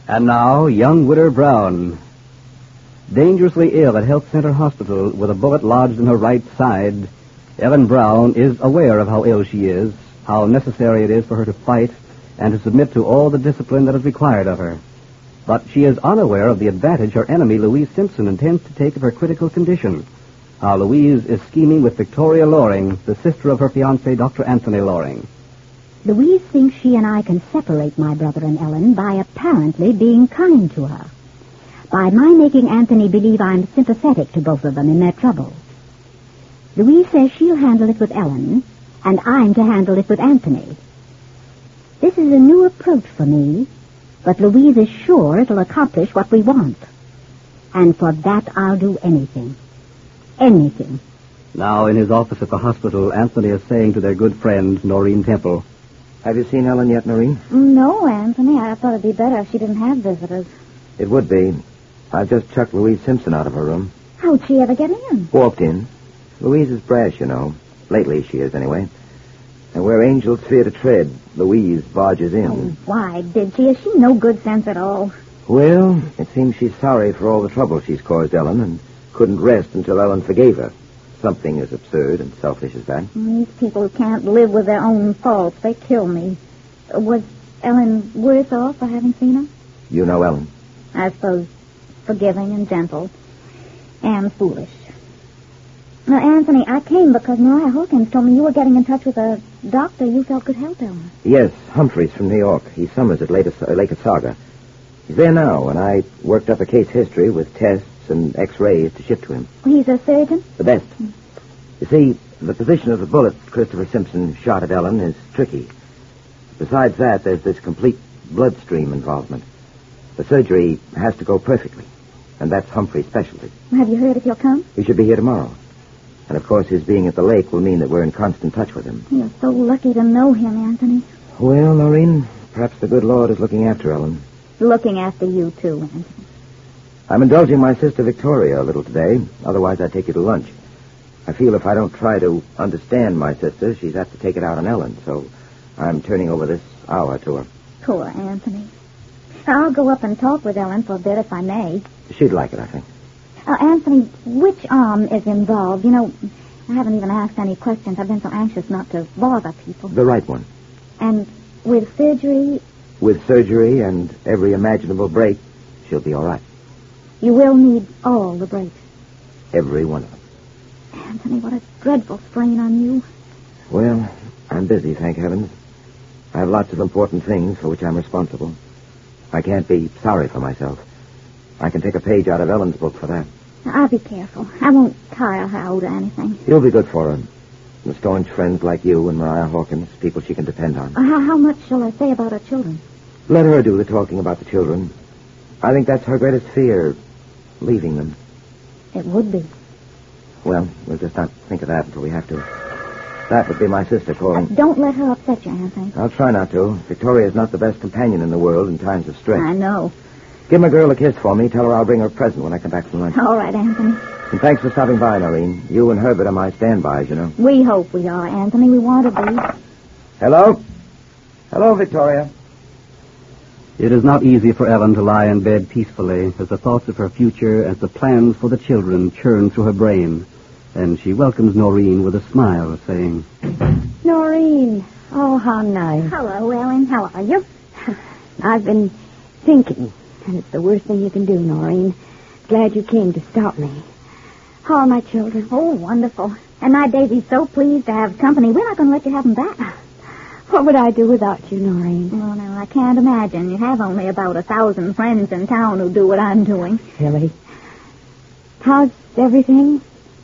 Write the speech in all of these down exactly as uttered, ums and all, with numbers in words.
And now, young Widder Brown. Dangerously ill at Health Center Hospital with a bullet lodged in her right side, Ellen Brown is aware of how ill she is, how necessary it is for her to fight and to submit to all the discipline that is required of her. But she is unaware of the advantage her enemy, Louise Simpson, intends to take of her critical condition. How Louise is scheming with Victoria Loring, the sister of her fiancé, Doctor Anthony Loring. Louise thinks she and I can separate my brother and Ellen by apparently being kind to her. By my making Anthony believe I'm sympathetic to both of them in their trouble. Louise says she'll handle it with Ellen, and I'm to handle it with Anthony. This is a new approach for me, but Louise is sure it'll accomplish what we want. And for that I'll do anything. Anything. Now, in his office at the hospital, Anthony is saying to their good friend, Noreen Temple. Have you seen Ellen yet, Noreen? No, Anthony. I thought it'd be better if she didn't have visitors. It would be. I've just chucked Louise Simpson out of her room. How'd she ever get in? Walked in. Louise is brash, you know. Lately she is, anyway. And where angels fear to tread, Louise barges in. Oh, why did she? Has she no good sense at all? Well, it seems she's sorry for all the trouble she's caused Ellen and couldn't rest until Ellen forgave her. Something as absurd and selfish as that. These people who can't live with their own faults, they kill me. Was Ellen worse off for having seen her? You know Ellen? I suppose forgiving and gentle and foolish. Now, Anthony, I came because Mariah Hawkins told me you were getting in touch with a doctor you felt could help Ellen. Yes, Humphreys from New York. He summers at Lake Osaga. He's there now, and I worked up a case history with tests and x-rays to ship to him. He's a surgeon? The best. You see, the position of the bullet Christopher Simpson shot at Ellen is tricky. Besides that, there's this complete bloodstream involvement. The surgery has to go perfectly, and that's Humphrey's specialty. Have you heard if he'll come? He should be here tomorrow. And, of course, his being at the lake will mean that we're in constant touch with him. You're so lucky to know him, Anthony. Well, Noreen, perhaps the good Lord is looking after Ellen. Looking after you, too, Anthony. I'm indulging my sister Victoria a little today. Otherwise, I'd take you to lunch. I feel if I don't try to understand my sister, she's apt to take it out on Ellen. So I'm turning over this hour to her. Poor Anthony. I'll go up and talk with Ellen for a bit if I may. She'd like it, I think. Uh, Anthony, which arm is involved? You know, I haven't even asked any questions. I've been so anxious not to bother people. The right one. And with surgery? With surgery and every imaginable break, she'll be all right. You will need all the breaks. Every one of them. Anthony, what a dreadful strain on you. Well, I'm busy, thank heavens. I have lots of important things for which I'm responsible. I can't be sorry for myself. I can take a page out of Ellen's book for that. I'll be careful. I won't tire her out or anything. You'll be good for her. The staunch friends like you and Mariah Hawkins, people she can depend on. Uh, how, how much shall I say about her children? Let her do the talking about the children. I think that's her greatest fear, leaving them. It would be. Well, we'll just not think of that until we have to. That would be my sister calling. Uh, don't let her upset you, Anthony. I'll try not to. Victoria is not the best companion in the world in times of stress. I know. Give my girl a kiss for me. Tell her I'll bring her a present when I come back from lunch. All right, Anthony. And thanks for stopping by, Noreen. You and Herbert are my standbys, you know. We hope we are, Anthony. We want to be. Hello? Hello, Victoria. It is not easy for Ellen to lie in bed peacefully as the thoughts of her future, as the plans for the children churn through her brain. And she welcomes Noreen with a smile, saying, Noreen. Oh, how nice. Hello, Ellen. How are you? I've been thinking, and it's the worst thing you can do, Noreen. Glad you came to stop me. How are my children? Oh, wonderful. And my Daisy's so pleased to have company. We're not going to let you have them back. What would I do without you, Noreen? Oh, no, I can't imagine. You have only about a thousand friends in town who do what I'm doing. Silly. How's everything?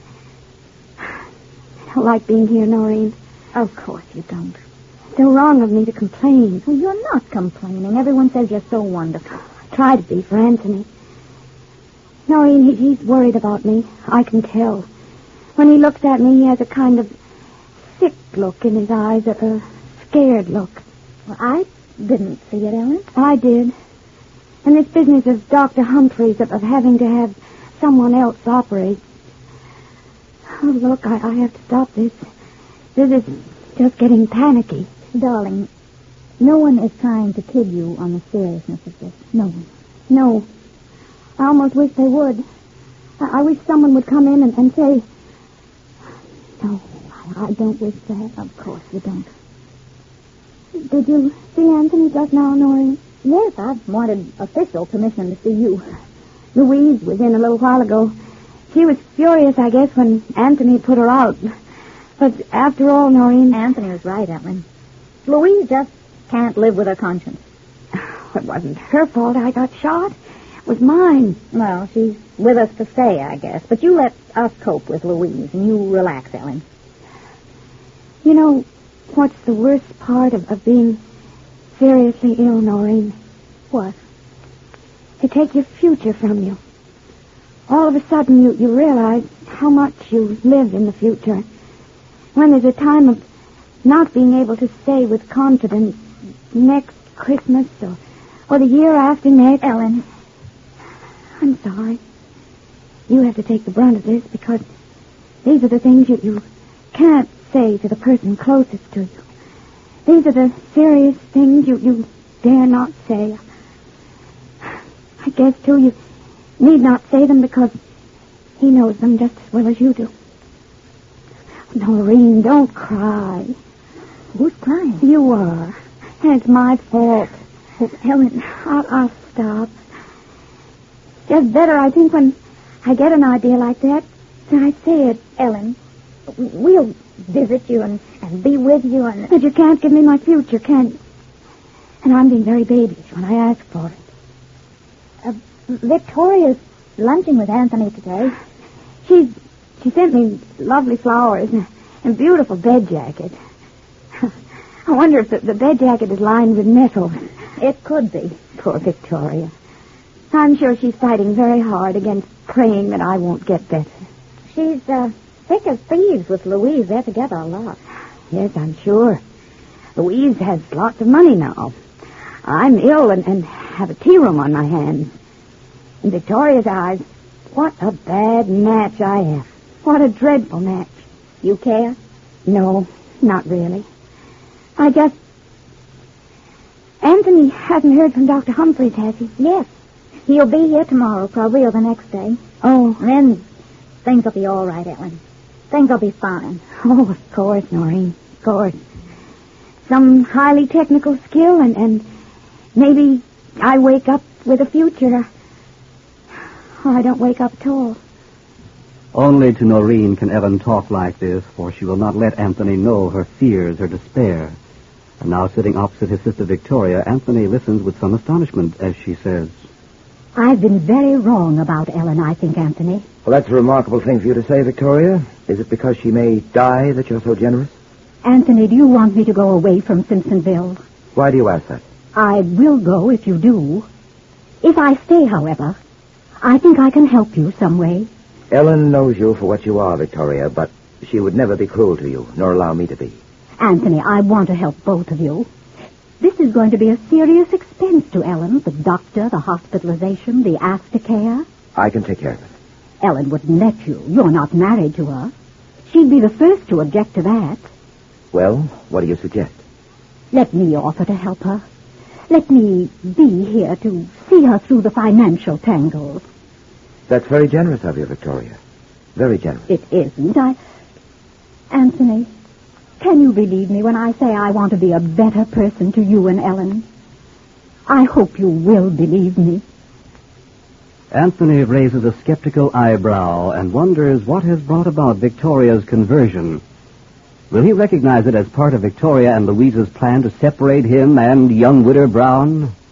I don't like being here, Noreen. Of course you don't. So wrong of me to complain. Well, you're not complaining. Everyone says you're so wonderful. I try to be for Anthony. Noreen, he, he's worried about me. I can tell. When he looks at me, he has a kind of sick look in his eyes, a, a scared look. Well, I didn't see it, Ellen. I did. And this business of Doctor Humphreys, of, of having to have someone else operate. Oh, look, I, I have to stop this. This is just getting panicky. Darling, No one is trying to kid you on the seriousness of this. No one. No. I almost wish they would. I, I wish someone would come in and, and say... No, I, I don't wish that. Of course you don't. Did you see Anthony just now, Noreen? Yes, I've wanted official permission to see you. Louise was in a little while ago. She was furious, I guess, when Anthony put her out. But after all, Noreen... Anthony was right, Ellen. Louise just can't live with her conscience. It wasn't her fault I got shot. It was mine. Well, she's with us to stay, I guess. But you let us cope with Louise, and you relax, Ellen. You know, what's the worst part of, of being seriously ill, Noreen? What? To take your future from you. All of a sudden, you, you realize how much you live in the future. When there's a time of not being able to say with confidence next Christmas or, or the year after next. Ellen. I'm sorry. You have to take the brunt of this because these are the things you, you can't say to the person closest to you. These are the serious things you, you dare not say. I guess, too, you need not say them because he knows them just as well as you do. Noreen, don't cry. Who's crying? You are. And it's my fault. Oh, Ellen. I'll, I'll stop. Just better, I think, when I get an idea like that, then I say it. Ellen, we'll visit you and, and be with you and... But you can't give me my future, can you? And I'm being very babyish when I ask for it. Uh, Victoria's lunching with Anthony today. She's, she sent me lovely flowers and a beautiful bed jacket. I wonder if the, the bed jacket is lined with nettles. It could be. Poor Victoria. I'm sure she's fighting very hard against praying that I won't get better. She's uh, thick as thieves with Louise. They're together a lot. Yes, I'm sure. Louise has lots of money now. I'm ill and, and have a tea room on my hands. In Victoria's eyes, what a bad match I am. What a dreadful match. You care? No, not really. I just... Anthony hasn't heard from Doctor Humphreys, has he? Yes. He'll be here tomorrow, probably, or the next day. Oh. And then things will be all right, Ellen. Things will be fine. Oh, of course, Noreen. Of course. Some highly technical skill, and, and maybe I wake up with a future. Or I don't wake up at all. Only to Noreen can Ellen talk like this, for she will not let Anthony know her fears, her despair. And now, sitting opposite his sister Victoria, Anthony listens with some astonishment as she says, I've been very wrong about Ellen, I think, Anthony. Well, that's a remarkable thing for you to say, Victoria. Is it because she may die that you're so generous? Anthony, do you want me to go away from Simpsonville? Why do you ask that? I will go if you do. If I stay, however, I think I can help you some way. Ellen knows you for what you are, Victoria, but she would never be cruel to you, nor allow me to be. Anthony, I want to help both of you. This is going to be a serious expense to Ellen. The doctor, the hospitalization, the aftercare. I can take care of it. Ellen wouldn't let you. You're not married to her. She'd be the first to object to that. Well, what do you suggest? Let me offer to help her. Let me be here to see her through the financial tangles. That's very generous of you, Victoria. Very generous. It isn't. I... Anthony, can you believe me when I say I want to be a better person to you and Ellen? I hope you will believe me. Anthony raises a skeptical eyebrow and wonders what has brought about Victoria's conversion. Will he recognize it as part of Victoria and Louise's plan to separate him and young Widder Brown?